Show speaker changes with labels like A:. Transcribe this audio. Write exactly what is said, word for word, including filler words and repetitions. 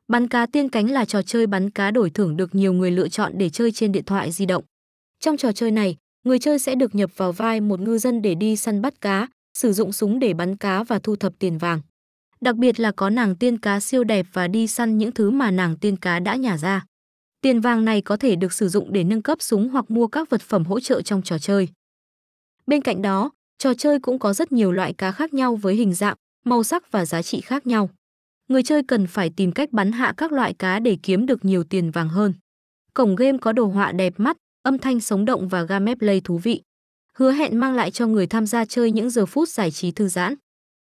A: Bắn cá tiên cánh là trò chơi bắn cá đổi thưởng được nhiều người lựa chọn để chơi trên điện thoại di động. Trong trò chơi này, người chơi sẽ được nhập vào vai một ngư dân để đi săn bắt cá, sử dụng súng để bắn cá và thu thập tiền vàng. Đặc biệt là có nàng tiên cá siêu đẹp và đi săn những thứ mà nàng tiên cá đã nhả ra. Tiền vàng này có thể được sử dụng để nâng cấp súng hoặc mua các vật phẩm hỗ trợ trong trò chơi. Bên cạnh đó, trò chơi cũng có rất nhiều loại cá khác nhau với hình dạng, màu sắc và giá trị khác nhau. Người chơi cần phải tìm cách bắn hạ các loại cá để kiếm được nhiều tiền vàng hơn. Cổng game có đồ họa đẹp mắt, âm thanh sống động và gameplay thú vị, hứa hẹn mang lại cho người tham gia chơi những giờ phút giải trí thư giãn.